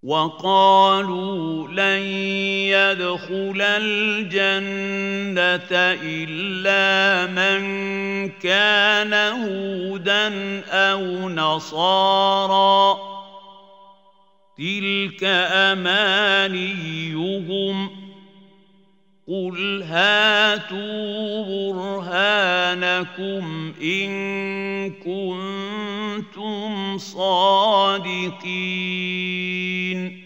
وقالوا لن يدخل الجنة إلا من كان هودا أو نصارى تلك أمانيهم قل هاتوا برهانكم إن كنتم صادقين